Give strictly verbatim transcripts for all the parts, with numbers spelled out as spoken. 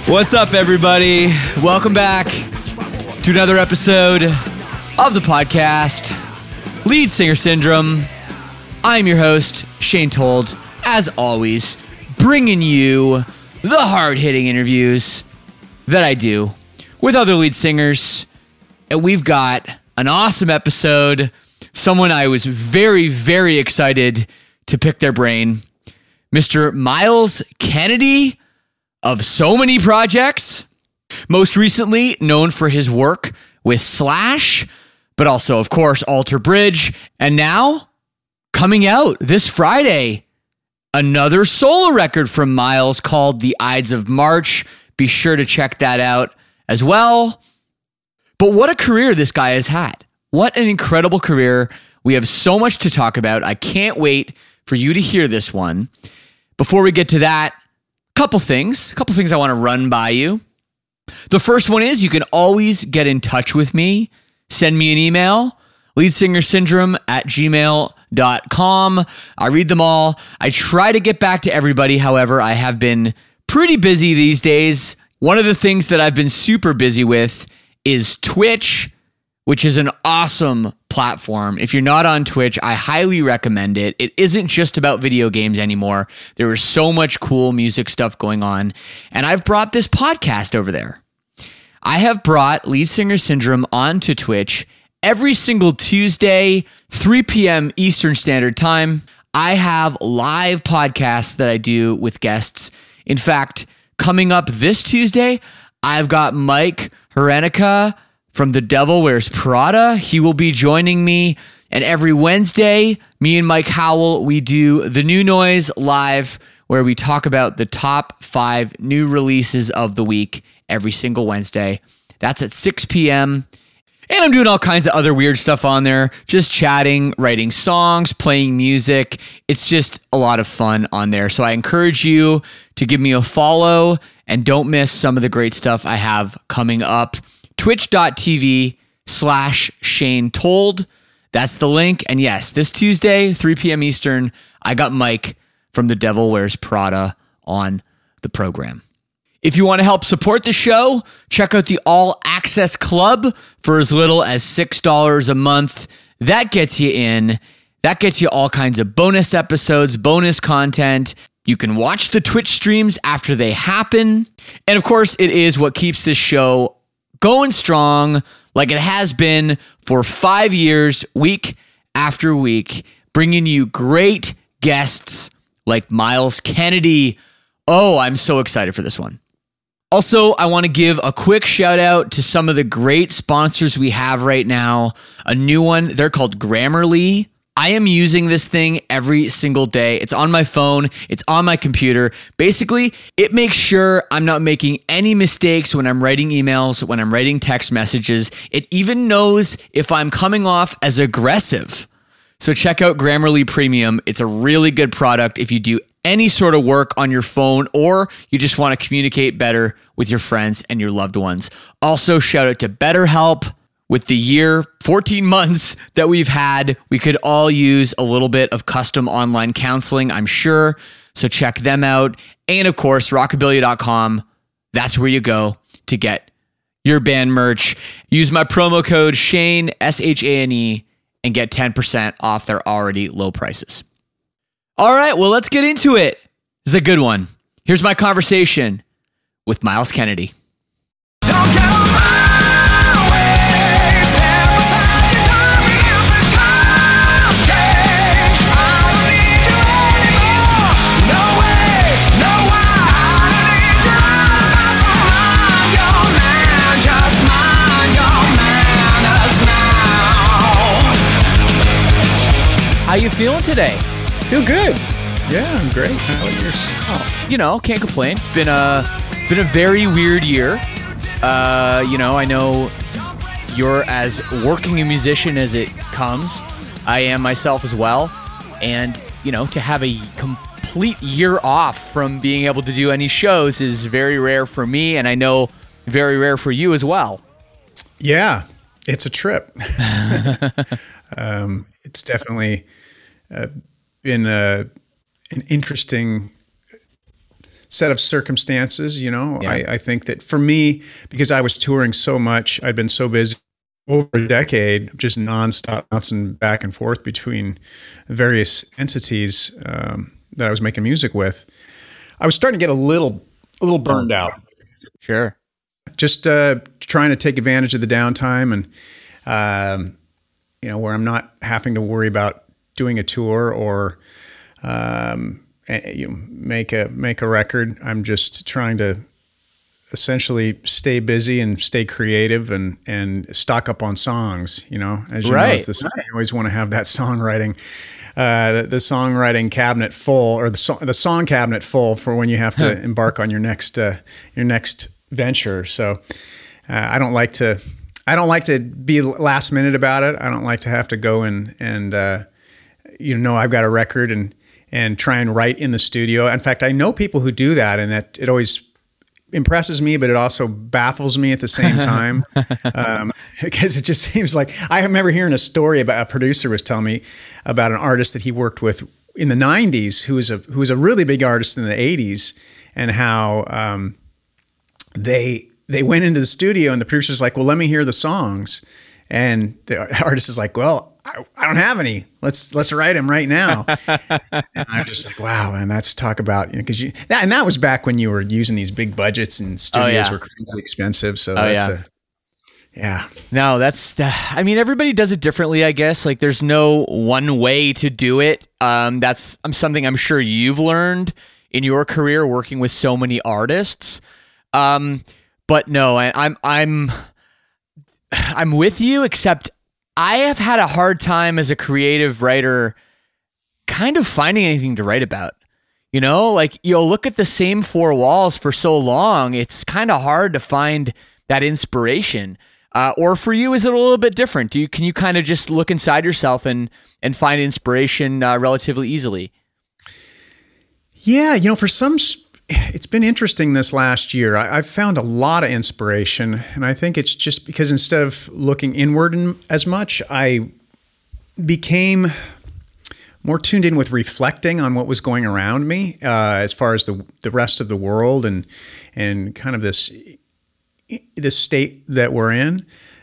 What's up, everybody? Welcome back to another episode of the podcast, Lead Singer Syndrome. I'm your host, Shane Told, as always, bringing you the hard-hitting interviews that I do with other lead singers. And we've got an awesome episode, someone I was very, very excited to pick their brain, Mister Myles Kennedy of so many projects, most recently known for his work with Slash, but also, of course, Alter Bridge, and now coming out this Friday, another solo record from Myles called The Ides of March. Be sure to check that out as well. But what a career this guy has had. What an incredible career. We have so much to talk about. I can't wait for you to hear this one. Before we get to that, couple things, a couple things I want to run by you. The first one is you can always get in touch with me. Send me an email, leadsingersyndrome at gmail dot com. I read them all. I try to get back to everybody. However, I have been pretty busy these days. One of the things that I've been super busy with is Twitch, which is an awesome platform. If you're not on Twitch, I highly recommend it. It isn't just about video games anymore. There is so much cool music stuff going on. And I've brought this podcast over there. I have brought Lead Singer Syndrome onto Twitch every single Tuesday, three p.m. Eastern Standard Time. I have live podcasts that I do with guests. In fact, coming up this Tuesday, I've got Mike Herenica from The Devil Wears Prada. He will be joining me. And every Wednesday, me and Mike Howell, we do The New Noise live, where we talk about the top five new releases of the week every single Wednesday. That's at six p.m. And I'm doing all kinds of other weird stuff on there, just chatting, writing songs, playing music. It's just a lot of fun on there. So I encourage you to give me a follow and don't miss some of the great stuff I have coming up. Twitch.tv slash Shane Told. That's the link. And yes, this Tuesday, three p.m. Eastern, I got Mike from The Devil Wears Prada on the program. If you want to help support the show, check out the All Access Club for as little as six dollars a month. That gets you in. That gets you all kinds of bonus episodes, bonus content. You can watch the Twitch streams after they happen. And of course, it is what keeps this show going strong like it has been for five years, week after week, bringing you great guests like Myles Kennedy. Oh, I'm so excited for this one. Also, I want to give a quick shout out to some of the great sponsors we have right now. A new one, they're called Grammarly. I am using this thing every single day. It's on my phone. It's on my computer. Basically, it makes sure I'm not making any mistakes when I'm writing emails, when I'm writing text messages. It even knows if I'm coming off as aggressive. So check out Grammarly Premium. It's a really good product if you do any sort of work on your phone or you just want to communicate better with your friends and your loved ones. Also, shout out to BetterHelp. With the year, fourteen months that we've had, we could all use a little bit of custom online counseling, I'm sure. So check them out. And of course, rockabilly dot com. That's where you go to get your band merch. Use my promo code Shane, S H A N E, and get ten percent off their already low prices. All right, well, let's get into it. This is a good one. Here's my conversation with Myles Kennedy. Don't get on my How you feeling today? Feel good. Yeah, I'm great. How about yourself? You know, can't complain. It's been a been a very weird year. Uh, you know, I know you're as working a musician as it comes. I am myself as well. And, you know, to have a complete year off from being able to do any shows is very rare for me, and I know very rare for you as well. Yeah, it's a trip. um, it's definitely uh, been a, an interesting set of circumstances. You know, Yeah. I, I think that for me, because I was touring so much, I'd been so busy over a decade, just nonstop bouncing back and forth between various entities um, that I was making music with. I was starting to get a little, a little burned out. Sure. Just uh, trying to take advantage of the downtime, and um, you know, where I'm not having to worry about doing a tour or um, you know, make a make a record. I'm just trying to essentially stay busy and stay creative and and stock up on songs. You know, as you Right. know, this, you always want to have that songwriting. Uh, the, the songwriting cabinet full, or the so, the song cabinet full for when you have to embark on your next uh, your next venture. So uh, I don't like to I don't like to be last minute about it. I don't like to have to go and and uh, you know I've got a record and and try and write in the studio. In fact, I know people who do that, and that it always impresses me, but it also baffles me at the same time, um, because it just seems like, I remember hearing a story about a producer was telling me about an artist that he worked with in the nineties who was a who was a really big artist in the eighties, and how um, they they went into the studio and the producer's like, well, let me hear the songs, and the artist is like, well, I, I don't have any. Let's let's write them right now. And I'm just like, wow, man, that's talk about, you know, because you that and that was back when you were using these big budgets and studios Oh, yeah. were crazy expensive. So Oh, that's yeah. a yeah. No, that's, I mean, everybody does it differently, I guess. Like, there's no one way to do it. Um, that's um, something I'm sure you've learned in your career working with so many artists. Um, but no, I, I'm, I'm, I'm with you, except I have had a hard time as a creative writer kind of finding anything to write about. You know, like, you'll look at the same four walls for so long, it's kind of hard to find that inspiration. Uh, or for you, is it a little bit different? Do you can you kind of just look inside yourself and and find inspiration uh, relatively easily? Yeah, you know, for some, it's been interesting this last year. I, I've found a lot of inspiration, and I think it's just because instead of looking inward as much, I became more tuned in with reflecting on what was going around me, uh, as far as the the rest of the world and and kind of this this state that we're in.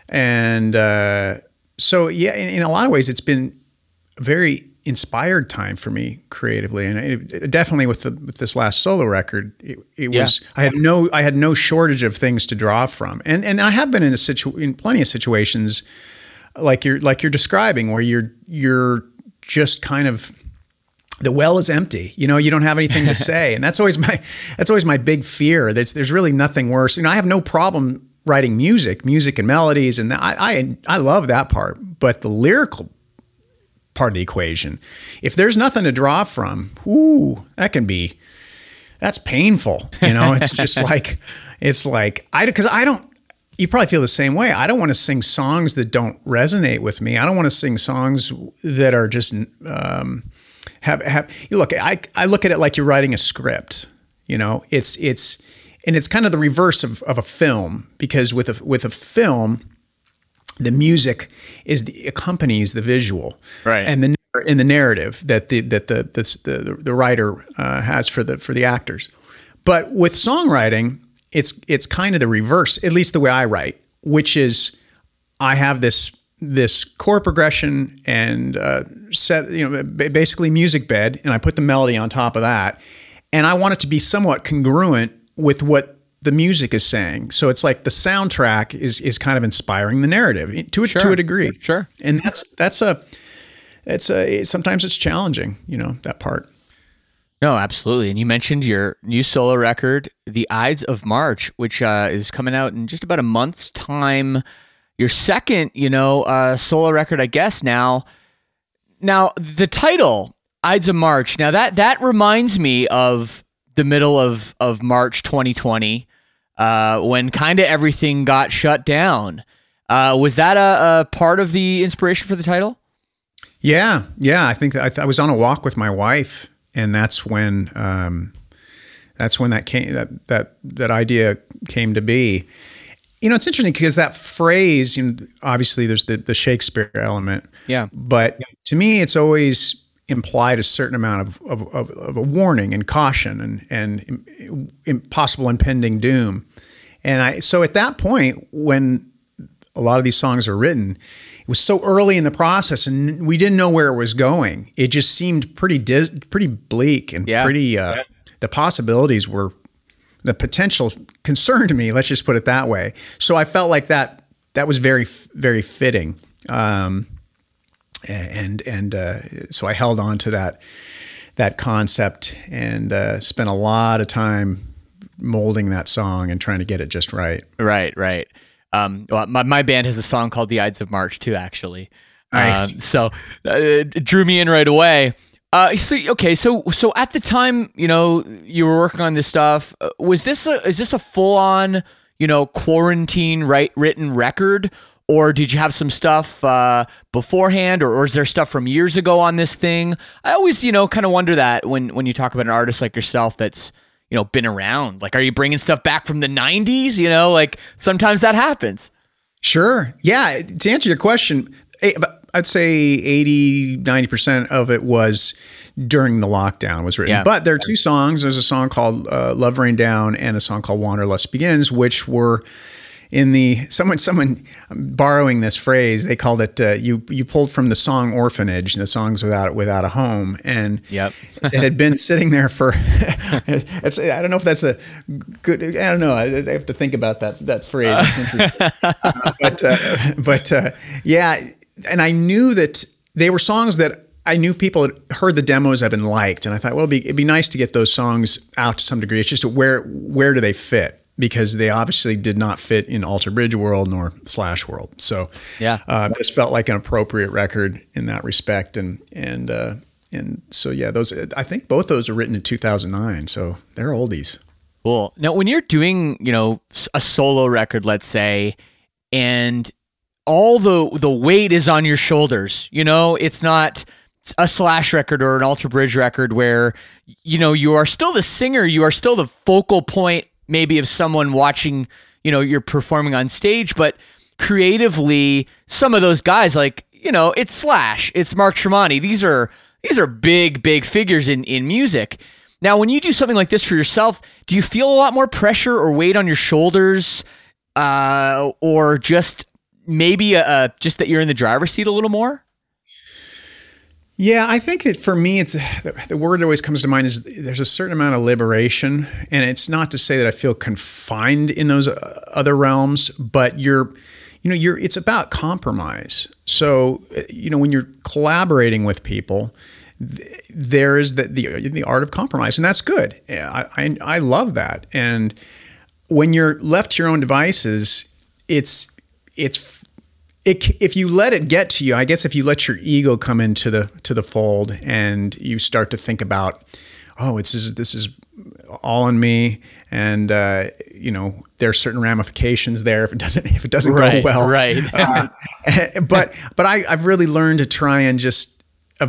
And uh, so, yeah, in, in a lot of ways, it's been a very inspired time for me creatively, and it, it, definitely with the with this last solo record, it, it Yeah. was I had no I had no shortage of things to draw from, and and I have been in a situ in plenty of situations like you're like you're describing, where you're you're just kind of, the well is empty. You know, you don't have anything to say, and that's always my that's always my big fear. That's there's really nothing worse. You know, I have no problem writing music, music and melodies, and I I I love that part. But the lyrical part of the equation, if there's nothing to draw from, ooh, that can be that's painful. You know, it's just like it's like I because I don't. You probably feel the same way. I don't want to sing songs that don't resonate with me. I don't want to sing songs that are just um, have have. You look, I I look at it like you're writing a script. You know, it's it's and it's kind of the reverse of, of a film, because with a with a film, the music is the accompanies the visual, Right. and the in the narrative that the that the the the, the writer uh, has for the for the actors. But with songwriting, it's it's kind of the reverse, at least the way I write, which is I have this this chord progression and uh, set, you know, basically music bed, and I put the melody on top of that, and I want it to be somewhat congruent with what the music is saying. So it's like the soundtrack is is kind of inspiring the narrative to a, Sure. to a degree. Sure. And that's that's a it's a sometimes it's challenging, you know, that part. No, absolutely. And you mentioned your new solo record, The Ides of March, which uh, is coming out in just about a month's time. Your second, you know, uh, solo record, I guess now. Now, the title, Ides of March, now that that reminds me of the middle of, of March twenty twenty, uh, when kind of everything got shut down. Uh, was that a, a part of the inspiration for the title? Yeah, yeah. I think that I, th- I was on a walk with my wife, and that's when um, that's when that came that that that idea came to be. You know, it's interesting because that phrase, you know, obviously there's the, the Shakespeare element. Yeah. But to me, it's always implied a certain amount of, of, of, of a warning and caution and, and impossible impending doom. And I, so at that point, when a lot of these songs are written, it was so early in the process and we didn't know where it was going. It just seemed pretty, dis, pretty bleak and yeah. pretty, uh, yeah. the possibilities were, the potential concerned me, let's just put it that way. So I felt like that, that was very, very fitting. Um, And and uh, so I held on to that that concept and uh, spent a lot of time molding that song and trying to get it just right. Right, right. Um, well, my my band has a song called "The Ides of March" too, actually. Nice. Um, so uh, it drew me in right away. Uh, so okay, so so at the time, you know, you were working on this stuff. Uh, was this a is this a full on, you know, quarantine right written record? Or did you have some stuff uh, beforehand, or, or is there stuff from years ago on this thing? I always, you know, kind of wonder that when, when you talk about an artist like yourself that's, you know, been around. Like, are you bringing stuff back from the nineties? You know, like sometimes that happens. Sure. Yeah. To answer your question, I'd say eighty, ninety percent of it was during the lockdown was written. Yeah. But there are two songs. There's a song called uh, Love Rain Down and a song called Wanderlust Begins, which were in the someone someone borrowing this phrase, they called it uh, you you pulled from the song Orphanage, the songs without without a home, and yep. it had been sitting there for it's I don't know if that's a good I don't know I, I have to think about that that phrase. It's interesting, uh, but uh, but uh, yeah, and I knew that they were songs that I knew people had heard the demos of and liked, and I thought, well, it'd be, it'd be nice to get those songs out to some degree. It's just where where do they fit? Because they obviously did not fit in Alter Bridge world nor Slash world. So yeah, uh, this felt like an appropriate record in that respect. And, and, uh, and so, yeah, those, I think both those are written in two thousand nine. So they're oldies. Cool. Now, when you're doing, you know, a solo record, let's say, and all the, the weight is on your shoulders, you know, it's not a Slash record or an Alter Bridge record where, you know, you are still the singer, you are still the focal point maybe of someone watching, you know, you're performing on stage, but creatively, some of those guys, like, you know, it's Slash, it's Mark Tremonti. These are these are big, big figures in, in music. Now, when you do something like this for yourself, do you feel a lot more pressure or weight on your shoulders, uh, or just maybe a, a, just that you're in the driver's seat a little more? Yeah, I think that for me, it's the word that always comes to mind is there's a certain amount of liberation, and it's not to say that I feel confined in those other realms, but you're, you know, you're. It's about compromise. So, you know, when you're collaborating with people, there is the the, the art of compromise, and that's good. I, I I love that. And when you're left to your own devices, it's it's. It, if you let it get to you, I guess if you let your ego come into the to the fold and you start to think about, oh, it's this is, this is all on me, and uh, you know there are certain ramifications there if it doesn't if it doesn't right, go well. Right. uh, but but I, I've really learned to try and just uh,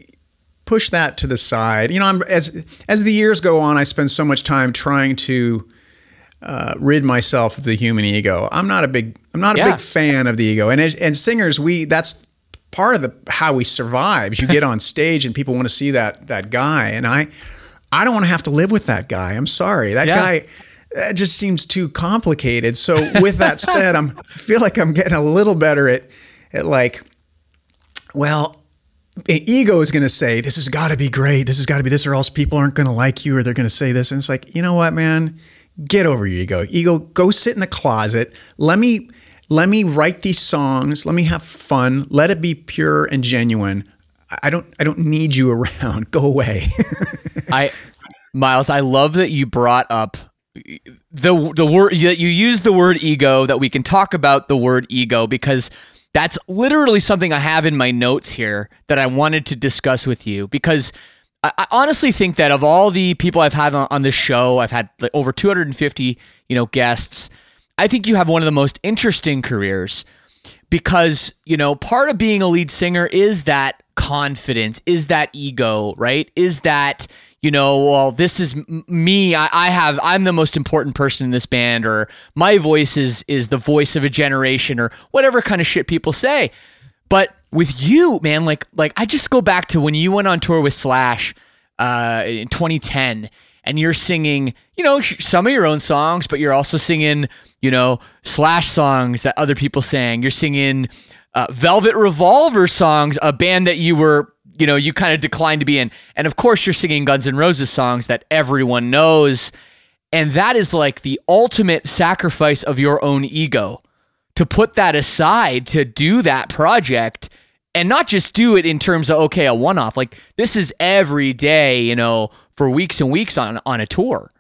push that to the side. You know, I'm, as as the years go on, I spend so much time trying to Uh, rid myself of the human ego. I'm not a big, I'm not a yeah. big fan of the ego. And as, and singers, we that's part of the how we survive. Is you get on stage and people want to see that that guy, and I, I don't want to have to live with that guy. I'm sorry, that yeah. guy, that just seems too complicated. So with that said, I'm I feel like I'm getting a little better at at like, well. Ego is going to say, this has got to be great. This has got to be this, or else people aren't going to like you, or they're going to say this. And it's like, you know what, man? Get over your ego. Ego, go sit in the closet. Let me let me write these songs. Let me have fun. Let it be pure and genuine. I don't I don't need you around. Go away. I Miles, I love that you brought up the the word that you used the word ego, that we can talk about the word ego, because that's literally something I have in my notes here that I wanted to discuss with you, because I, I honestly think that of all the people I've had on, on this show, I've had like over two hundred fifty, you know, guests. I think you have one of the most interesting careers, because, you know, part of being a lead singer is that confidence, is that ego, right? Is that, you know, well, this is me. I, I have, I'm the most important person in this band, or my voice is is the voice of a generation, or whatever kind of shit people say. But with you, man, like like I just go back to when you went on tour with Slash uh, in twenty ten, and you're singing, you know, some of your own songs, but you're also singing, you know, Slash songs that other people sang. You're singing uh, Velvet Revolver songs, a band that you were, you know, you kind of declined to be in. And of course, you're singing Guns N' Roses songs that everyone knows. And that is like the ultimate sacrifice of your own ego, to put that aside, to do that project, and not just do it in terms of, okay, a one-off. Like, this is every day, you know, for weeks and weeks on, on a tour.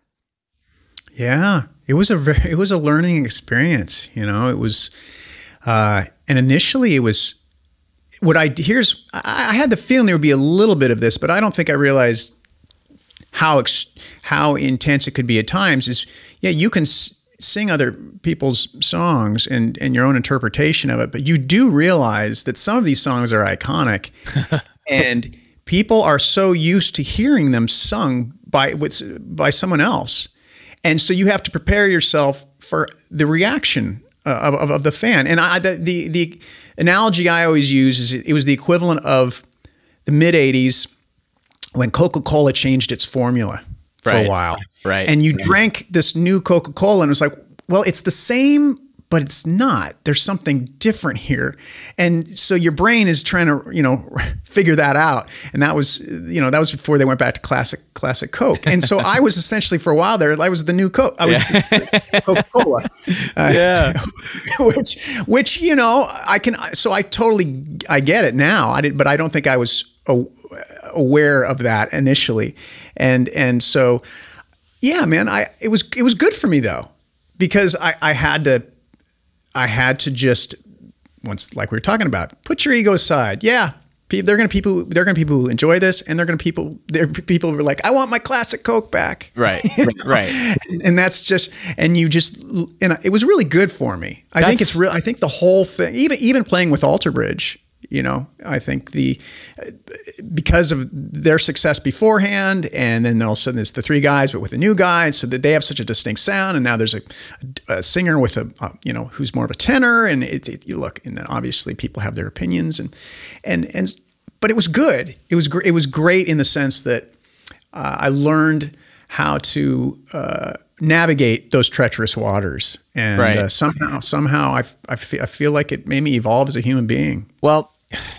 Yeah, it was a very, it was a learning experience. You know, it was, uh, and initially it was what I, here's, I, I had the feeling there would be a little bit of this, but I don't think I realized how ex- how intense it could be at times. Is yeah, you can s- sing other people's songs and and your own interpretation of it, but you do realize that some of these songs are iconic, and people are so used to hearing them sung by with by someone else, and so you have to prepare yourself for the reaction of of, of the fan. And I the, the the analogy I always use is it was the equivalent of the mid eighties. When Coca-Cola changed its formula for right. a while. Right. And you drank this new Coca-Cola and it was like, well, it's the same, but it's not. There's something different here. And so your brain is trying to, you know, figure that out. And that was, you know, that was before they went back to classic, classic Coke. And so I was essentially for a while there, I was the new Coke. I was yeah. the, the Coca-Cola. Uh, yeah. which, which, you know, I can, so I totally, I get it now. I did, but I don't think I was aware of that initially. And, and so, yeah, man, I, it was, it was good for me though, because I, I had to, I had to just, once, like we were talking about, put your ego aside. Yeah. They're going to people, they're going to people who enjoy this, and they're going to people, they're people who are like, I want my classic Coke back. Right. right. And that's just, and you just, and it was really good for me. I that's, think it's real. I think the whole thing, even, even playing with Alter Bridge, you know, I think the, because of their success beforehand, and then all of a sudden it's the three guys, but with a new guy, so that they have such a distinct sound. And now there's a, a singer with a, a, you know, who's more of a tenor, and it, it, you look, and then obviously people have their opinions, and, and, and, but it was good. It was, gr- it was great in the sense that uh, I learned how to uh, navigate those treacherous waters. And right. uh, somehow, somehow I, I, feel, I feel like it made me evolve as a human being. Well,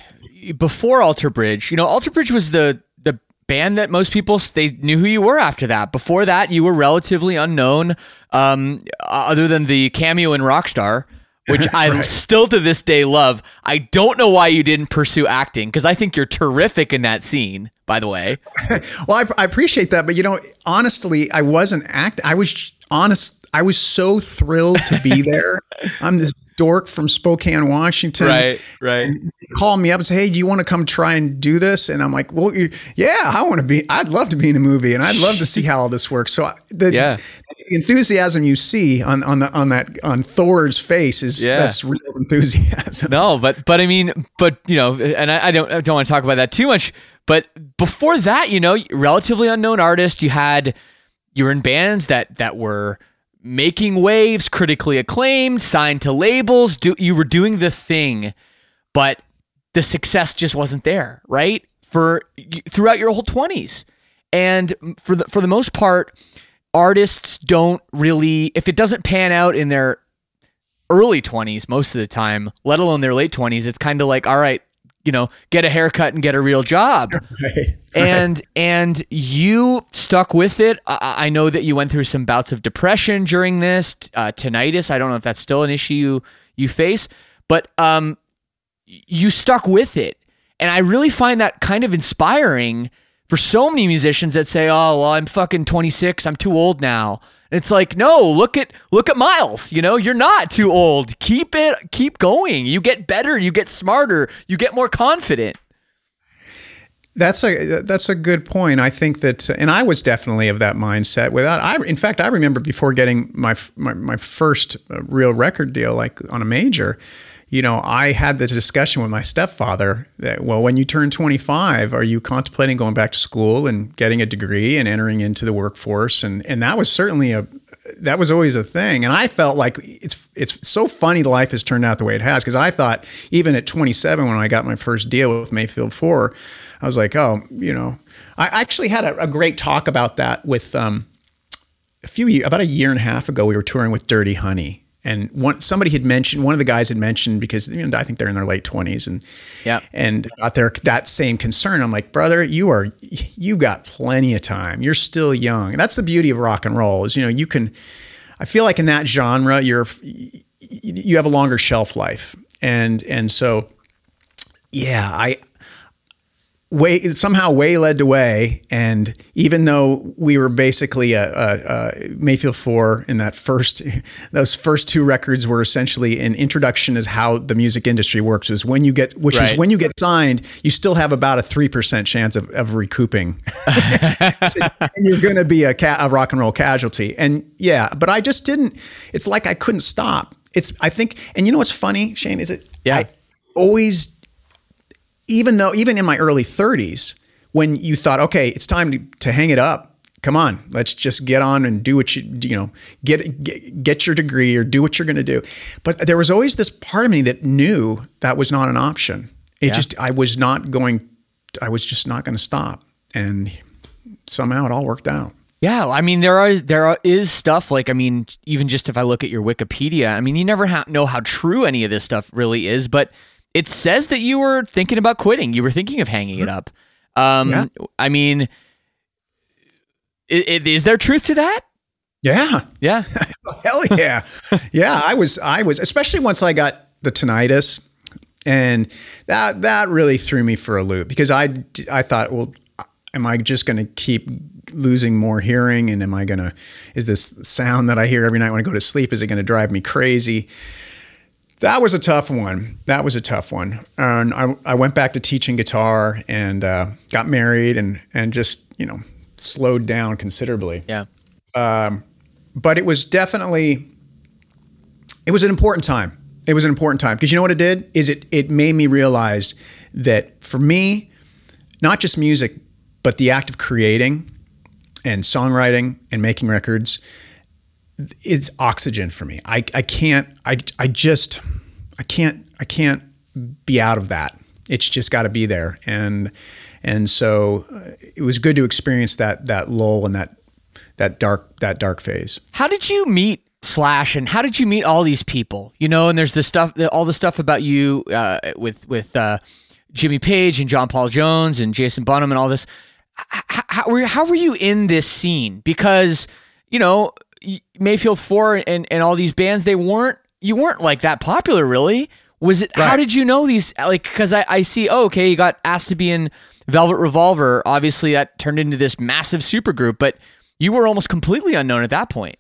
before Alter Bridge, you know, Alter Bridge was the the band that most people, they knew who you were after that. Before that, you were relatively unknown, um, other than the cameo in Rockstar, which I right. still to this day love. I don't know why you didn't pursue acting, because I think you're terrific in that scene, by the way. Well, I, I appreciate that. But, you know, honestly, I wasn't acting. I was honest. I was so thrilled to be there. I'm this dork from Spokane, Washington. Right, right. And they call me up and say, hey, do you want to come try and do this? And I'm like, well, yeah, I want to be, I'd love to be in a movie, and I'd love to see how all this works. So the yeah. enthusiasm you see on, on the, on that, on Thor's face is yeah. that's real enthusiasm. No, but, but I mean, but you know, and I, I don't, I don't want to talk about that too much, but before that, you know, relatively unknown artist, you had, you were in bands that, that were making waves, critically acclaimed, signed to labels. Do, you were doing the thing, but the success just wasn't there, right? For throughout your whole twenties, and for the for the most part, artists don't really, if it doesn't pan out in their early twenties, most of the time, let alone their late twenties, it's kind of like, all right, you know, get a haircut and get a real job. Right. And and you stuck with it. I, I know that you went through some bouts of depression during this, uh, tinnitus. I don't know if that's still an issue you, you face, but um, you stuck with it. And I really find that kind of inspiring for so many musicians that say, oh, well, I'm fucking twenty-six. I'm too old now. And it's like, no, look at look at Miles. You know, you're not too old. Keep it, keep going. You get better. You get smarter. You get more confident. That's a that's a good point. I think that, and I was definitely of that mindset. Without, I in fact, I remember before getting my my, my first real record deal, like on a major, you know, I had the discussion with my stepfather that, well, when you turn twenty-five, are you contemplating going back to school and getting a degree and entering into the workforce? And and that was certainly a that was always a thing. And I felt like it's it's so funny life has turned out the way it has. Because I thought even at twenty-seven, when I got my first deal with Mayfield four, I was like, oh, you know, I actually had a, a great talk about that with um, a few about a year and a half ago. We were touring with Dirty Honey. And one somebody had mentioned, one of the guys had mentioned, because you know, I think they're in their late twenties, and yeah, and got their that same concern. I'm like, brother, you are you've got plenty of time. You're still young, and that's the beauty of rock and roll. Is you know you can. I feel like in that genre, you're you have a longer shelf life, and and so yeah, I. Way somehow way led the way, and even though we were basically a, a, a Mayfield four in that first, those first two records were essentially an introduction as how the music industry works. Is when you get, which right. is when you get signed, you still have about a three percent chance of, of recouping. So you're going to be a, ca- a rock and roll casualty, and yeah, but I just didn't. It's like I couldn't stop. It's I think, and you know what's funny, Shane, is it? Yeah. I always. Even though, even in my early thirties, when you thought, okay, it's time to, to hang it up. Come on, let's just get on and do what you, you know, get, get, get your degree or do what you're going to do. But there was always this part of me that knew that was not an option. It yeah. just, I was not going, I was just not going to stop. And somehow it all worked out. Yeah, I mean, there are there are, is stuff like, I mean, even just if I look at your Wikipedia, I mean, you never ha- know how true any of this stuff really is, but it says that you were thinking about quitting. You were thinking of hanging it up. Um, yeah. I mean, it, it, is there truth to that? Yeah. Yeah. Hell yeah. Yeah. I was, I was, especially once I got the tinnitus, and that, that really threw me for a loop, because I, I thought, well, am I just going to keep losing more hearing? And am I going to, is this sound that I hear every night when I go to sleep, is it going to drive me crazy? That was a tough one. That was a tough one. And I, I went back to teaching guitar, and uh, got married, and and just, you know, slowed down considerably. Yeah. Um, but it was definitely, it was an important time. It was an important time, because you know what it did is it it made me realize that for me, not just music, but the act of creating and songwriting and making records, it's oxygen for me. I, I can't, I, I just, I can't, I can't be out of that. It's just got to be there. And, and so it was good to experience that, that lull and that, that dark, that dark phase. How did you meet Slash, and how did you meet all these people? You know, and there's the stuff, all the stuff about you uh, with, with uh, Jimmy Page and John Paul Jones and Jason Bonham and all this. How, how, were, how were you in this scene? Because, you know, Mayfield four and, and all these bands, they weren't, you weren't like that popular, really. Was it, right. How did you know these? Like, cause I, I see, oh, okay, you got asked to be in Velvet Revolver. Obviously that turned into this massive supergroup, but you were almost completely unknown at that point.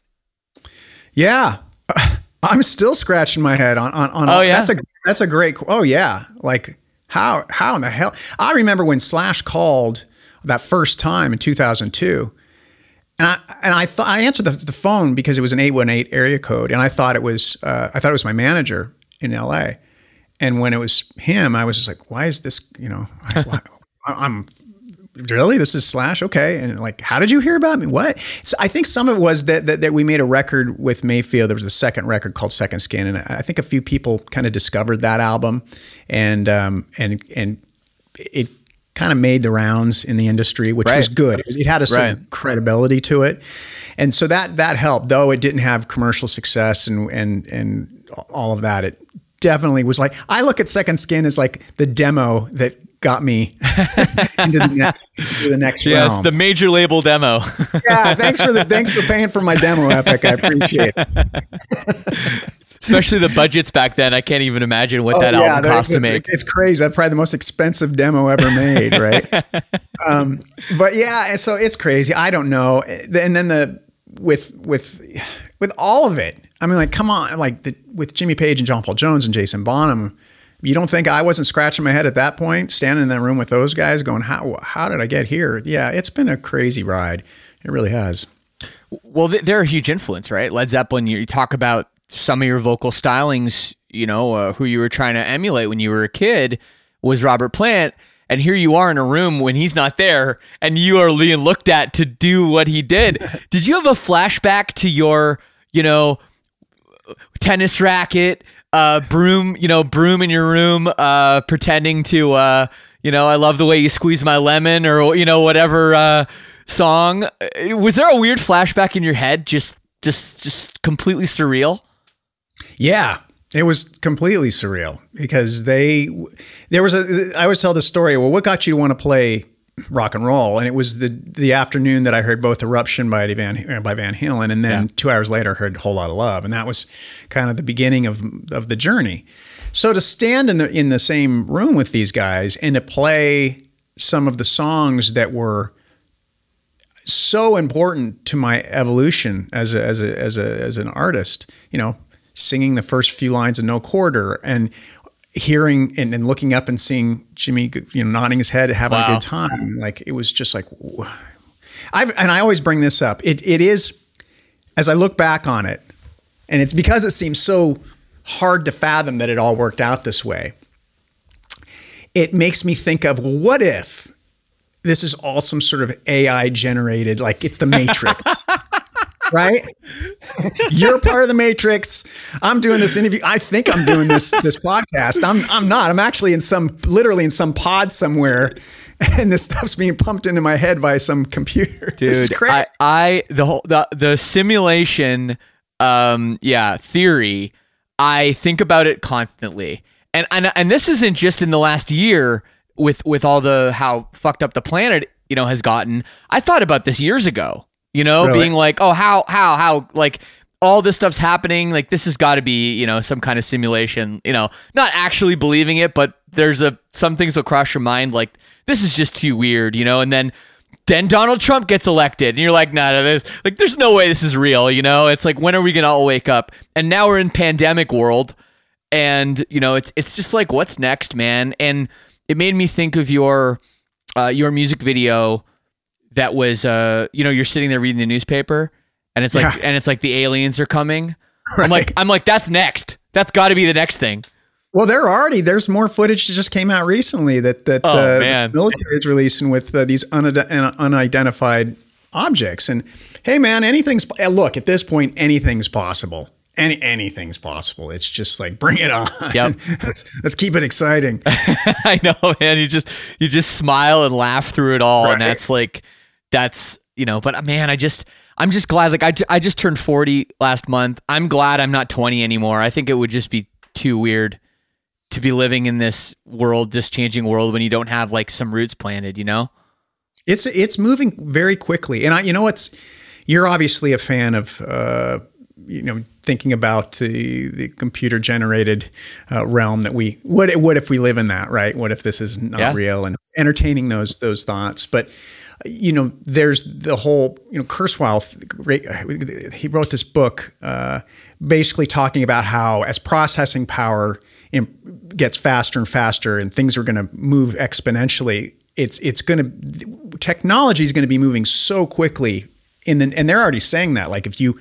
Yeah. I'm still scratching my head on, on, on oh, yeah? that's a, that's a great, oh yeah. Like how, how in the hell? I remember when Slash called that first time in two thousand two. And I and I thought I answered the, the phone because it was an eight one eight area code, and I thought it was uh, I thought it was my manager in L A. And when it was him, I was just like, "Why is this? You know, I, why, I'm really this is Slash, okay?" And like, "How did you hear about me? What?" So I think some of it was that that, that we made a record with Mayfield. There was a second record called Second Skin, and I think a few people kind of discovered that album, and um, and and it kind of made the rounds in the industry, which right. was good. It had a certain right. credibility to it. And so that, that helped, though it didn't have commercial success and, and, and all of that. It definitely was like, I look at Second Skin as like the demo that got me into the next, into the next yes, realm. The major label demo. Yeah. Thanks for the, thanks for paying for my demo, Epic. I appreciate it. Especially the budgets back then. I can't even imagine what oh, that yeah, album cost to make. It's crazy. That's probably the most expensive demo ever made, right? um, but yeah, and so it's crazy. I don't know. And then the with with with all of it, I mean, like, come on, like the, with Jimmy Page and John Paul Jones and Jason Bonham, you don't think I wasn't scratching my head at that point, standing in that room with those guys, going, "How how did I get here?" Yeah, it's been a crazy ride. It really has. Well, they're a huge influence, right? Led Zeppelin. You talk about some of your vocal stylings, you know, uh, who you were trying to emulate when you were a kid was Robert Plant. And here you are in a room when he's not there, and you are being looked at to do what he did. Did you have a flashback to your, you know, tennis racket, uh, broom, you know, broom in your room, uh, pretending to, uh, you know, I love the way you squeeze my lemon, or, you know, whatever, uh, song. Was there a weird flashback in your head? Just, just, just completely surreal? Yeah, it was completely surreal because they, there was a, I always tell the story, well, what got you to want to play rock and roll? And it was the the afternoon that I heard both Eruption by Van by Van Halen, and then yeah. two hours later heard Whole Lotta Love, and that was kind of the beginning of of the journey. So to stand in the in the same room with these guys and to play some of the songs that were so important to my evolution as a, as a as a as an artist, you know, singing the first few lines of No Quarter and hearing and, and looking up and seeing Jimmy, you know, nodding his head, having wow. a good time. Like, it was just like, I've, and I always bring this up. It, it is, as I look back on it, and it's because it seems so hard to fathom that it all worked out this way. It makes me think of, what if this is all some sort of A I generated, like it's the Matrix. Right? You're part of the Matrix. I'm doing this interview. I think I'm doing this this podcast. I'm I'm not. I'm actually in some literally in some pod somewhere, and this stuff's being pumped into my head by some computer. Dude, this is crazy. I, I the whole the the simulation um yeah, theory, I think about it constantly. And and and this isn't just in the last year with with all the how fucked up the planet, you know, has gotten. I thought about this years ago. You know, really? Being like, oh, how, how, how, like all this stuff's happening. Like, this has got to be, you know, some kind of simulation, you know, not actually believing it, but there's a, some things will cross your mind. Like, this is just too weird, you know? And then, then Donald Trump gets elected and you're like, nah, no, this, like, there's no way this is real. You know, it's like, when are we going to all wake up? And now we're in pandemic world. And, you know, it's, it's just like, what's next, man? And it made me think of your, uh, your music video that was, uh, you know, you're sitting there reading the newspaper and it's like, yeah. and it's like the aliens are coming. Right. I'm like, I'm like, that's next. That's got to be the next thing. Well, there already, there's more footage that just came out recently that, that oh, uh, the military is releasing with uh, these unide- unidentified objects. And hey, man, anything's, look, at this point, anything's possible. Any anything's possible. It's just like, bring it on. Yep. let's let's keep it exciting. I know, man. You just you just smile and laugh through it all, right. And that's like, that's, you know. But man, I just I'm just glad. Like I I just turned forty last month. I'm glad I'm not twenty anymore. I think it would just be too weird to be living in this world, this changing world, when you don't have like some roots planted. You know. It's it's moving very quickly, and I you know what's you're obviously a fan of. Uh, you know, thinking about the, the computer generated uh, realm that we, what, what if we live in that, right? What if this is not yeah. real, and entertaining those, those thoughts. But, you know, there's the whole, you know, Kurzweil, he wrote this book uh, basically talking about how as processing power gets faster and faster and things are going to move exponentially, it's, it's going to, technology is going to be moving so quickly in the, and they're already saying that, like if you,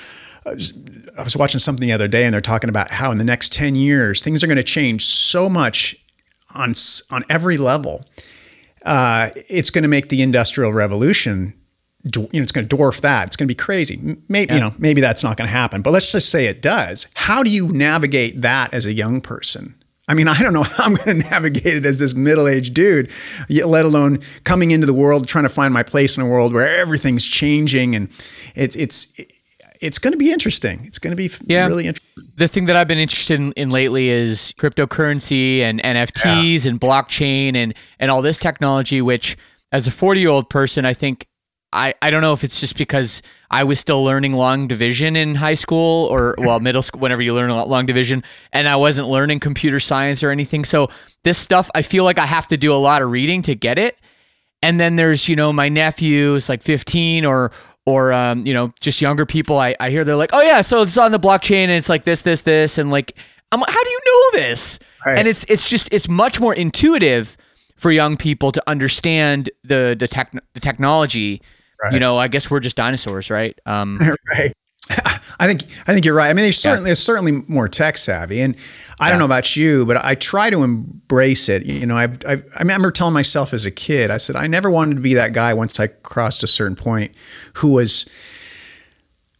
I was watching something the other day and they're talking about how in the next ten years, things are going to change so much on, on every level. Uh, it's going to make the Industrial Revolution, you know, it's going to dwarf that. It's going to be crazy. Maybe, yeah. you know, maybe that's not going to happen, but let's just say it does. How do you navigate that as a young person? I mean, I don't know how I'm going to navigate it as this middle-aged dude, let alone coming into the world, trying to find my place in a world where everything's changing, and it's, it's, it, It's going to be interesting. It's going to be yeah. really interesting. The thing that I've been interested in, in lately is cryptocurrency and N F Ts yeah. and blockchain and and all this technology, which as a forty-year-old person, I think, I, I don't know if it's just because I was still learning long division in high school or, well, middle school, whenever you learn long division, and I wasn't learning computer science or anything. So this stuff, I feel like I have to do a lot of reading to get it. And then there's, you know, my nephew is like fifteen or Or, um, you know, just younger people, I, I hear they're like, oh yeah, so it's on the blockchain and it's like this, this, this. And like, I'm like, how do you know this? Right. And it's, it's just, it's much more intuitive for young people to understand the, the tech, the technology. Right. You know, I guess we're just dinosaurs, right? Um, right. I think, I think you're right. I mean, there's certainly, yeah. there's certainly more tech savvy, and I yeah. don't know about you, but I try to embrace it. You know, I, I, I remember telling myself as a kid, I said, I never wanted to be that guy once I crossed a certain point who was,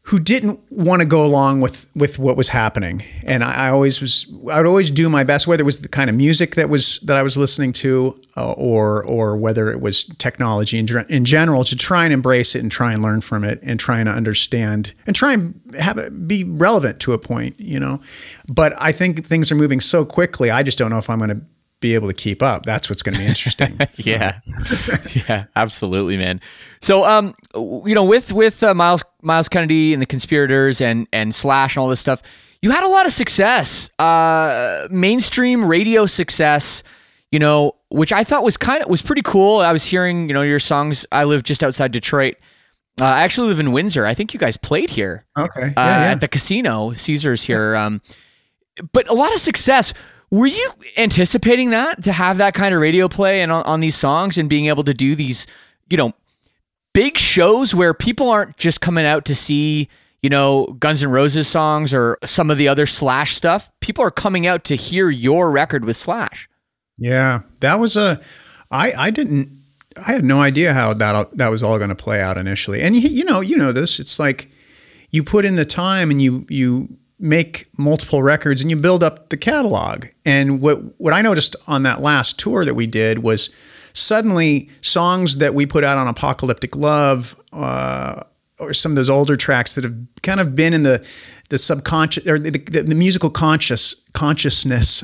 who didn't want to go along with, with what was happening. And I, I always was, I would always do my best, whether it was the kind of music that was, that I was listening to, uh, or, or whether it was technology in, in general, to try and embrace it and try and learn from it and try and understand and try and have it be relevant to a point, you know. But I think things are moving so quickly. I just don't know if I'm going to be able to keep up. That's what's going to be interesting. yeah. yeah, absolutely, man. So, um, you know, with, with uh, Myles, Myles Kennedy and the Conspirators and, and Slash and all this stuff, you had a lot of success, uh, mainstream radio success, you know, which I thought was kind of, was pretty cool. I was hearing, you know, your songs. I live just outside Detroit. Uh, I actually live in Windsor. I think you guys played here. Okay. Uh, yeah, yeah. At the casino, Caesars here. Um, but a lot of success. Were you anticipating that, to have that kind of radio play and on, on these songs and being able to do these, you know, big shows where people aren't just coming out to see, you know, Guns N' Roses songs or some of the other Slash stuff? People are coming out to hear your record with Slash. Yeah, that was a, I, I didn't, I had no idea how that, that was all going to play out initially. And you, you know, you know this, it's like you put in the time and you, you, make multiple records and you build up the catalog. And what what I noticed on that last tour that we did was suddenly songs that we put out on Apocalyptic Love, uh, or some of those older tracks that have kind of been in the the subconscious or the, the, the musical conscious consciousness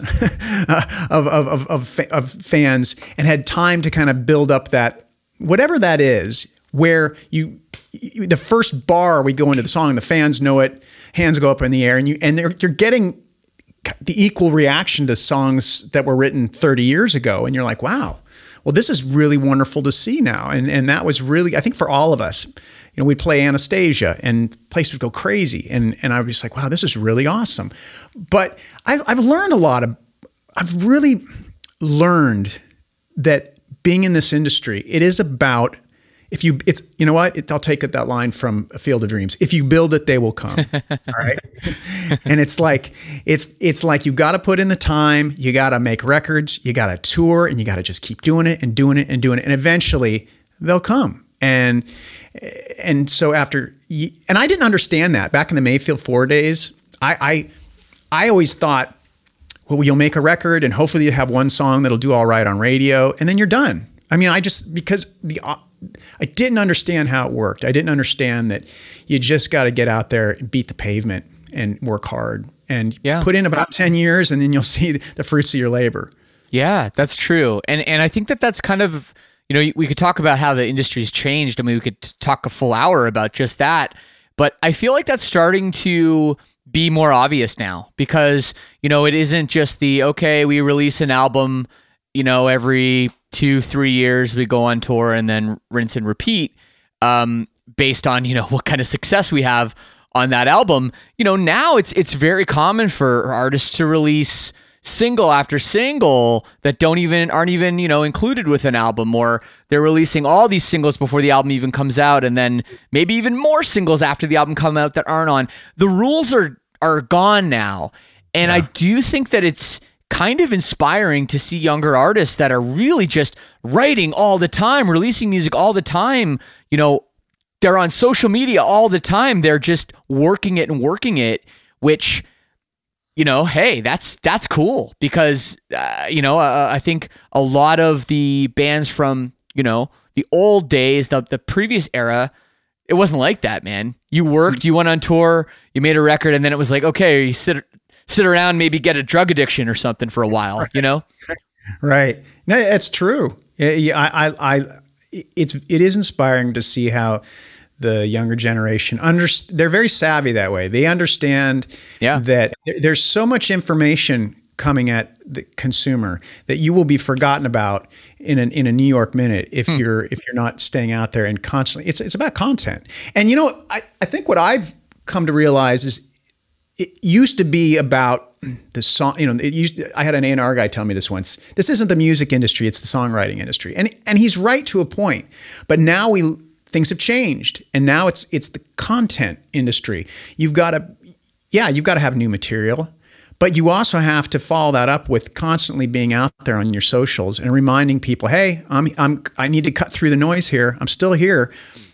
of, of, of, of, of fans, and had time to kind of build up that, whatever that is, where you, you the first bar we go into the song, the fans know it, hands go up in the air, and you and they're, you're getting the equal reaction to songs that were written thirty years ago, and you're like, wow, well, this is really wonderful to see now. And and that was really, I think, for all of us, you know, we'd play Anastasia and the place would go crazy, and and I was just like, wow, this is really awesome. But I've I've learned a lot of, I've really learned that being in this industry, it is about, if you, it's, you know what, it, I'll take it, that line from A Field of Dreams. If you build it, they will come. All right. And it's like, it's, it's like, you got to put in the time, you got to make records, you got to tour, and you got to just keep doing it and doing it and doing it. And eventually they'll come. And, and so after, and I didn't understand that back in the Mayfield four days. I, I, I always thought, well, you'll make a record and hopefully you have one song that'll do all right on radio, and then you're done. I mean, I just, because the, I didn't understand how it worked. I didn't understand that you just got to get out there and beat the pavement and work hard and yeah. put in about ten years, and then you'll see the fruits of your labor. Yeah, that's true. And and I think that that's kind of, you know, we could talk about how the industry's changed. I mean, we could talk a full hour about just that. But I feel like that's starting to be more obvious now, because, you know, it isn't just the, okay, we release an album, you know, every two, three years, we go on tour and then rinse and repeat, um, based on, you know, what kind of success we have on that album. You know, now it's it's very common for artists to release single after single that don't even, aren't even, you know, included with an album, or they're releasing all these singles before the album even comes out, and then maybe even more singles after the album come out that aren't on. The rules are are gone now. And yeah. I do think that it's kind of inspiring to see younger artists that are really just writing all the time, releasing music all the time. You know, they're on social media all the time. They're just working it and working it, which, you know, hey, that's that's cool, because, uh, you know, uh, I think a lot of the bands from, you know, the old days, the the previous era, it wasn't like that, man. You worked, you went on tour, you made a record, and then it was like, okay, you sit sit around, maybe get a drug addiction or something for a while, right. you know? Right. No, that's true. Yeah, I, I, I, it's, it is inspiring to see how the younger generation, under, they're very savvy that way. They understand yeah. that there's so much information coming at the consumer that you will be forgotten about in an, in a New York minute if hmm. you're, if you're not staying out there and constantly, it's, it's about content. And, you know, I, I think what I've come to realize is, it used to be about the song, you know, it used, I had an A and R guy tell me this once, this isn't the music industry, it's the songwriting industry. And and he's right to a point, but now we, things have changed, and now it's it's the content industry. You've got to, yeah, you've got to have new material, but you also have to follow that up with constantly being out there on your socials and reminding people, hey, I'm I'm I need to cut through the noise here. I'm still here.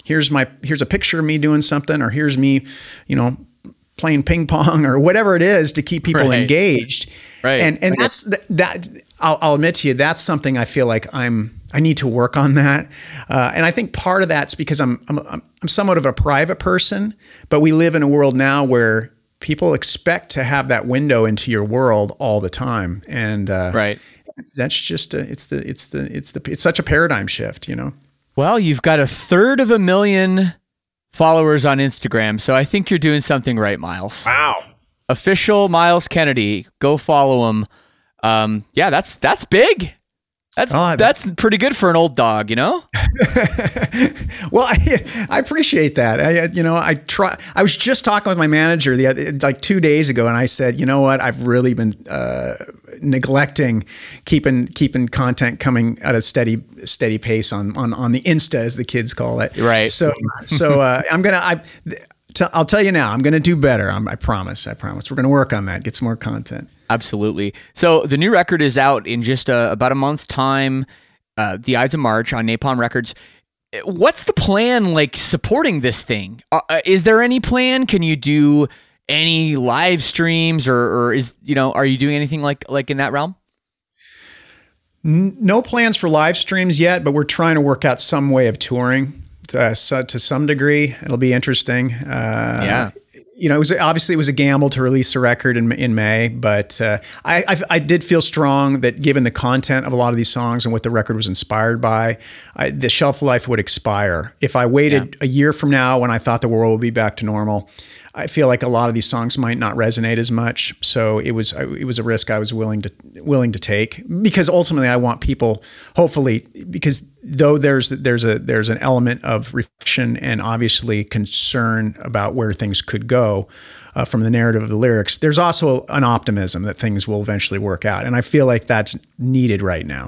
here's my here's a picture of me doing something, or here's me, you know, playing ping pong or whatever it is to keep people right. engaged. Right. And and that's that. I'll, I'll admit to you, that's something I feel like I'm. I need to work on that. Uh, and I think part of that's because I'm, I'm I'm somewhat of a private person, but we live in a world now where people expect to have that window into your world all the time. And uh, right. that's just a, it's the it's the it's the it's such a paradigm shift, you know. Well, you've got a third of a million followers on Instagram, so I think you're doing something right, Miles. Wow. Official Miles Kennedy. Go follow him. Um, yeah, that's that's big. That's oh, that's pretty good for an old dog, you know. Well, I, I appreciate that. I, you know, I try. I was just talking with my manager the other, like two days ago, and I said, you know what, I've really been uh, neglecting keeping keeping content coming at a steady steady pace on on on the Insta, as the kids call it. Right. So so uh, I'm gonna I. T- I'll tell you now, I'm going to do better. I'm, I promise. I promise. We're going to work on that, get some more content. Absolutely. So the new record is out in just a, about a month's time, uh, the Ides of March on Napalm Records. What's the plan like supporting this thing? Uh, is there any plan? Can you do any live streams or, or is, you know, are you doing anything like, like in that realm? No plans for live streams yet, but we're trying to work out some way of touring. Uh, so to some degree, it'll be interesting. Uh, yeah, you know, it was obviously it was a gamble to release a record in in May, but uh, I, I I did feel strong that given the content of a lot of these songs and what the record was inspired by, I, the shelf life would expire. If I waited yeah. a year from now, when I thought the world would be back to normal, I feel like a lot of these songs might not resonate as much. So it was it was a risk I was willing to willing to take, because ultimately I want people, hopefully, because though there's there's a there's an element of reflection and obviously concern about where things could go uh, from the narrative of the lyrics, there's also an optimism that things will eventually work out, and I feel like that's needed right now.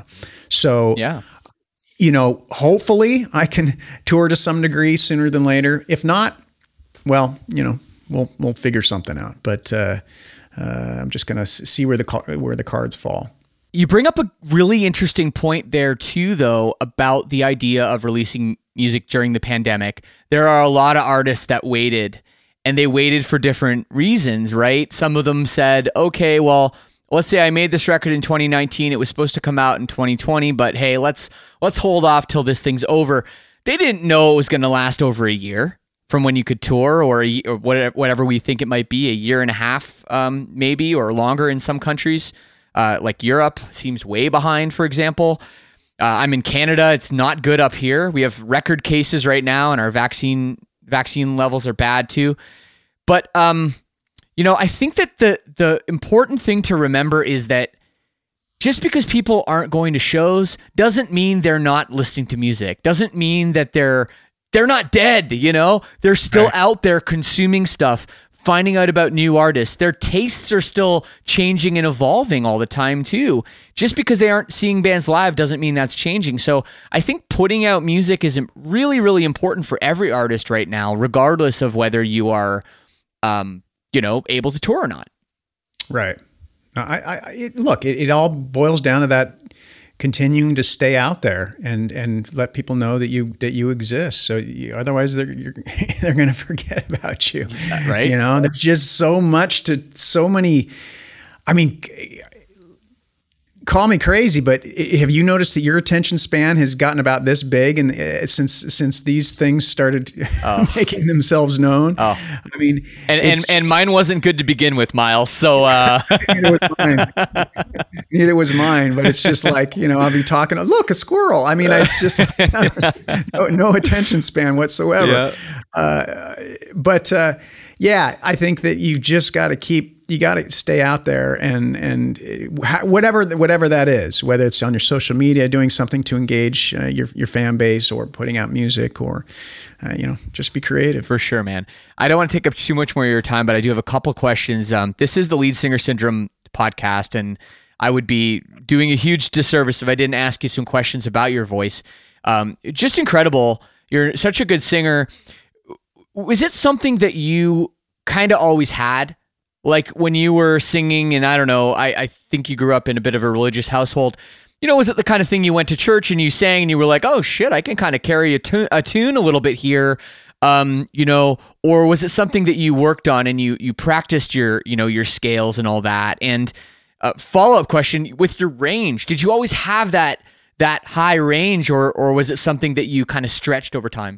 So yeah. you know, hopefully I can tour to some degree sooner than later. If not, well, you know, we'll we'll figure something out. But uh, uh, I'm just gonna see where the where the cards fall. You bring up a really interesting point there too, though, about the idea of releasing music during the pandemic. There are a lot of artists that waited, and they waited for different reasons, right? Some of them said, okay, well, let's say I made this record in twenty nineteen. It was supposed to come out in twenty twenty, but hey, let's let's hold off till this thing's over. They didn't know it was going to last over a year from when you could tour, or, a, or whatever, whatever we think it might be, a year and a half, um, maybe, or longer in some countries. Uh, like Europe seems way behind, for example. Uh, I'm in Canada. It's not good up here. We have record cases right now, and our vaccine vaccine levels are bad too. But um, you know, I think that the the important thing to remember is that just because people aren't going to shows doesn't mean they're not listening to music. Doesn't mean that they're they're not dead. You know, they're still right. out there consuming stuff, finding out about new artists. Their tastes are still changing and evolving all the time too. Just because they aren't seeing bands live doesn't mean that's changing. So I think putting out music is really, really important for every artist right now, regardless of whether you are, um, you know, able to tour or not. Right. I, I it, look, it, it all boils down to that continuing to stay out there and and let people know that you that you exist. So you, otherwise they're you're, they're going to forget about you, right? You know, there's just so much to so many. I mean, call me crazy, but have you noticed that your attention span has gotten about this big and since since these things started oh. making themselves known? Oh. I mean, and and, just, and mine wasn't good to begin with, Miles. So uh. neither was mine. Neither was mine. But it's just like, you know, I'll be talking. Look, a squirrel. I mean, it's just no, no attention span whatsoever. Yeah. Uh, but uh, yeah, I think that you've just got to keep. You got to stay out there and and whatever whatever that is, whether it's on your social media, doing something to engage uh, your your fan base, or putting out music, or uh, you know, just be creative. For sure, man. I don't want to take up too much more of your time, but I do have a couple questions. Um, this is the Lead Singer Syndrome podcast, and I would be doing a huge disservice if I didn't ask you some questions about your voice. Um, just incredible. You're such a good singer. Was it something that you kind of always had? Like when you were singing, and I don't know, I, I think you grew up in a bit of a religious household. you know, was it the kind of thing you went to church and you sang and you were like, oh shit, I can kind of carry a tune, a tune a little bit here, um, you know, or was it something that you worked on and you you practiced your, you know, your scales and all that? And uh, follow-up question, with your range, did you always have that that high range, or or was it something that you kind of stretched over time?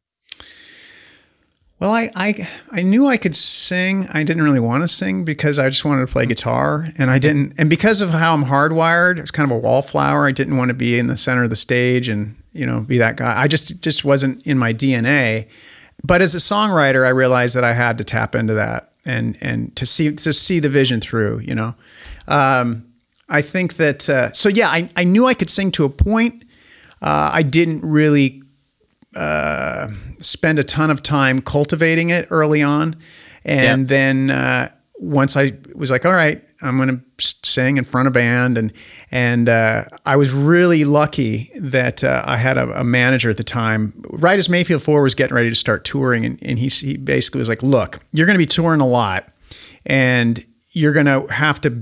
Well, I, I I knew I could sing. I didn't really want to sing because I just wanted to play guitar, and I didn't. And because of how I'm hardwired, it's kind of a wallflower. I didn't want to be in the center of the stage and, you know, be that guy. I just just wasn't in my D N A. But as a songwriter, I realized that I had to tap into that and and to see to see the vision through. You know, um, I think that. Uh, so yeah, I I knew I could sing to a point. Uh, I didn't really. Uh, spend a ton of time cultivating it early on. And yep. then uh, once I was like, all right, I'm going to sing in front of band. And and uh, I was really lucky that uh, I had a, a manager at the time, right as Mayfield four was getting ready to start touring. And, and he, he basically was like, look, you're going to be touring a lot and you're going to have to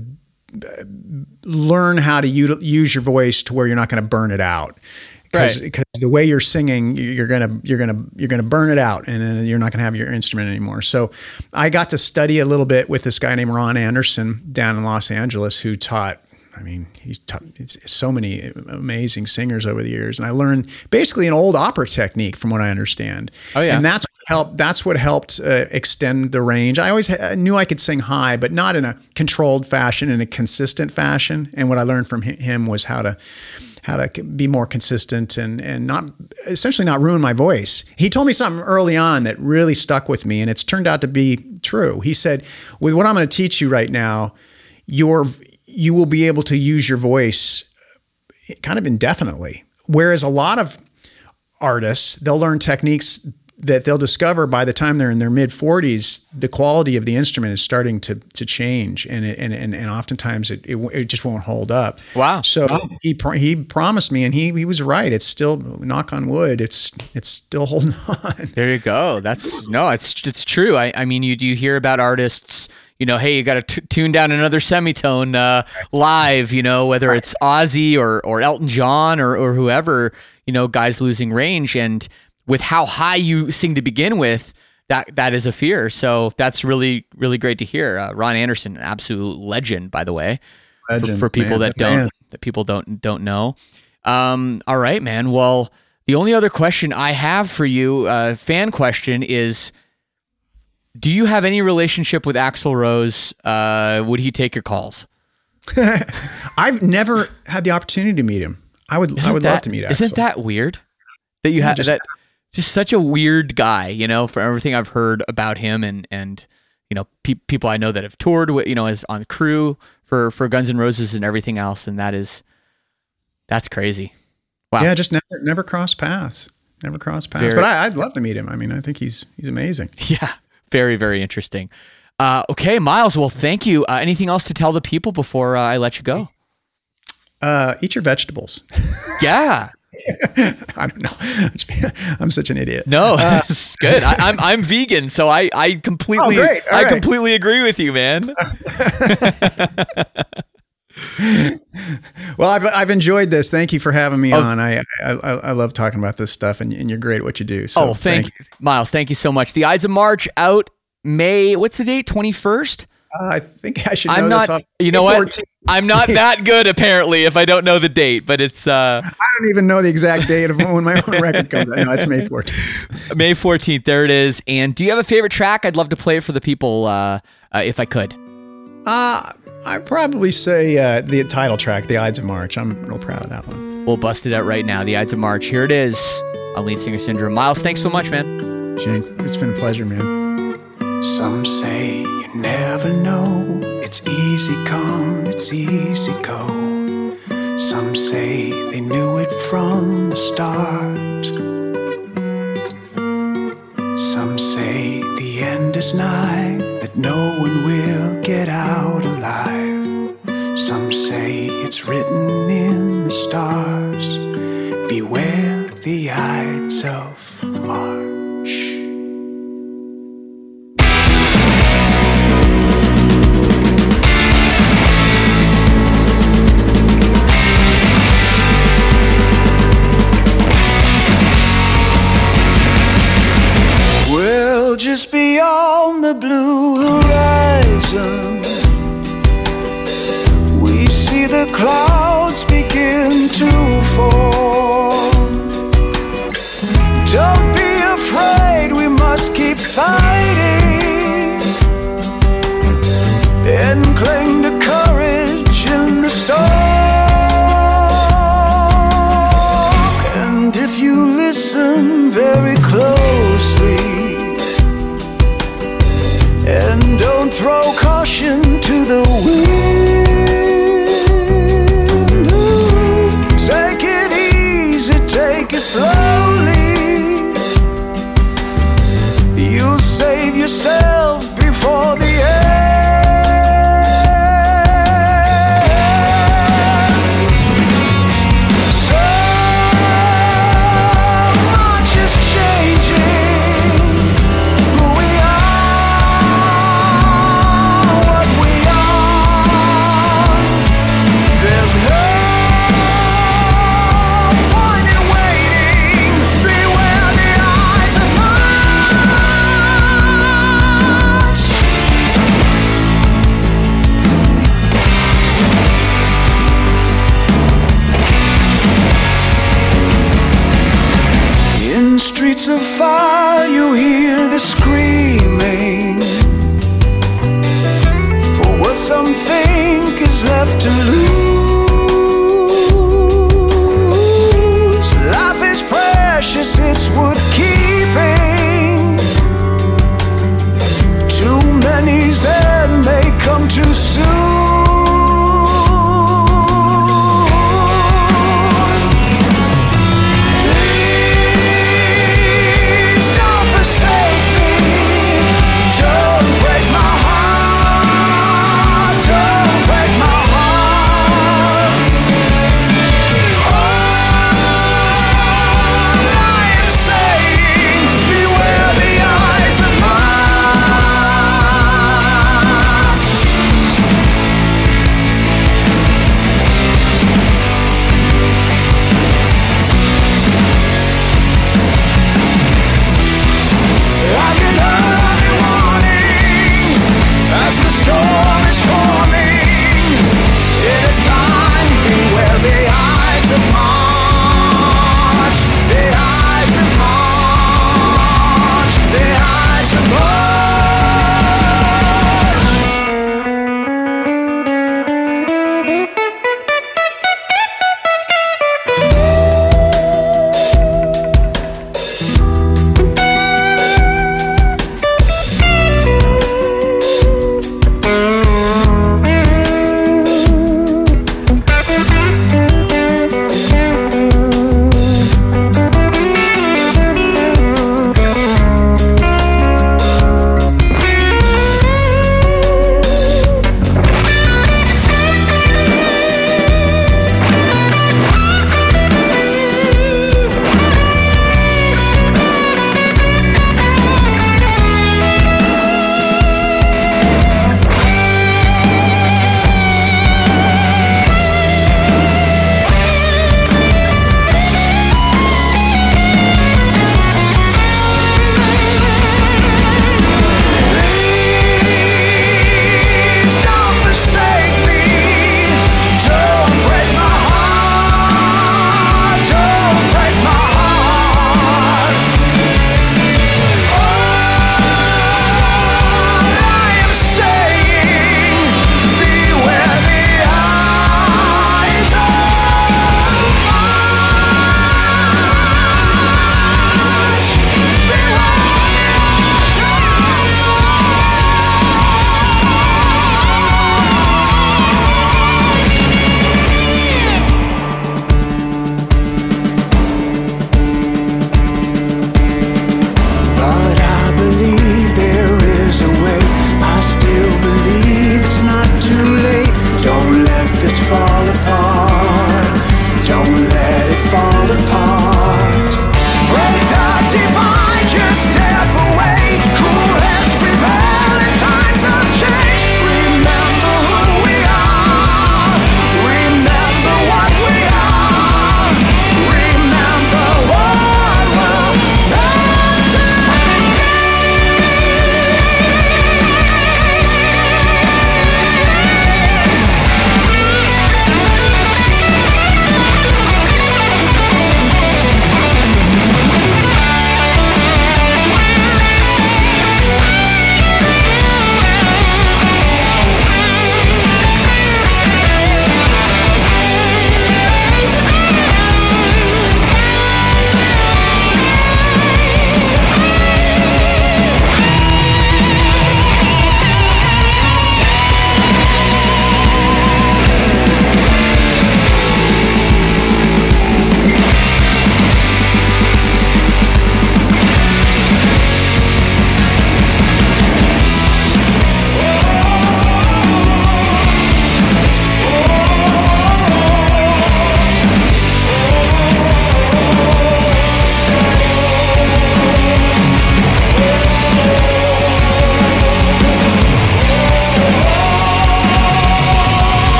learn how to u- use your voice to where you're not going to burn it out. Because right. the way you're singing, you're gonna you're gonna you're gonna burn it out, and then you're not gonna have your instrument anymore. So, I got to study a little bit with this guy named Ron Anderson down in Los Angeles, who taught. I mean, he's taught it's so many amazing singers over the years, and I learned basically an old opera technique, from what I understand. Oh yeah, and that's what helped. That's what helped uh, extend the range. I always ha- knew I could sing high, but not in a controlled fashion, in a consistent fashion. And what I learned from him was how to. how to be more consistent and, and not essentially not ruin my voice. He told me something early on that really stuck with me, and it's turned out to be true. He said, with what I'm going to teach you right now, you're, you will be able to use your voice kind of indefinitely. Whereas a lot of artists, they'll learn techniques that they'll discover by the time they're in their mid forties, the quality of the instrument is starting to to change, and it, and, and and oftentimes it, it it just won't hold up. Wow! So wow. he he promised me, and he he was right. It's still, knock on wood, it's it's still holding on. There you go. That's no, it's it's true. I I mean, you do hear about artists. You know, hey, you got to t- tune down another semitone uh, live. You know, whether right. it's Ozzy or or Elton John or or whoever. You know, guys losing range, and with how high you sing to begin with, that that is a fear. So that's really, really great to hear. Uh, Ron Anderson, an absolute legend, by the way, legend, for, for people man, that don't man. that people don't don't know. Um, all right, man. Well, the only other question I have for you, uh, fan question, is: do you have any relationship with Axl Rose? Uh, would he take your calls? I've never had the opportunity to meet him. I would. Isn't I would that, love to meet Axl. Isn't that weird? That you yeah, have that. Just such a weird guy, you know, for everything I've heard about him, and, and you know, pe- people I know that have toured with, you know, as on crew for, for Guns N' Roses and everything else. And that is, that's crazy. Wow. Yeah. Just never, never crossed paths, never crossed paths, very, but I, I'd love to meet him. I mean, I think he's, he's amazing. Yeah. Very, very interesting. Uh, okay, Miles. Well, thank you. Uh, anything else to tell the people before uh, I let you go? Uh, eat your vegetables. Yeah. I don't know. I'm such an idiot. No, that's uh, good. I, I'm I'm vegan, so I I completely oh, great. I right. completely agree with you, man. Well, I've I've enjoyed this. Thank you for having me oh, on. I, I I love talking about this stuff, and, and you're great at what you do. So oh, thank, thank you, Miles. Thank you so much. The Ides of March out May. What's the date? twenty-first. Uh, I think I should know I'm not, this off. You know what? I'm not that good, apparently, if I don't know the date, but it's... Uh, I don't even know the exact date of when my own record comes out. No, it's May fourteenth. May fourteenth, there it is. And do you have a favorite track? I'd love to play it for the people uh, uh, if I could. Uh, I'd probably say uh, the title track, The Ides of March. I'm real proud of that one. We'll bust it out right now. The Ides of March. Here it is on Lead Singer Syndrome. Miles, thanks so much, man. Shane, it's been a pleasure, man. Some say you never know. It's easy come, it's easy go. Some say they knew it from the start. Some say the end is nigh, that no one will get out alive. Some say it's written in the stars, beware the Ides of March. the clouds begin to form. Don't be afraid, we must keep fighting and cling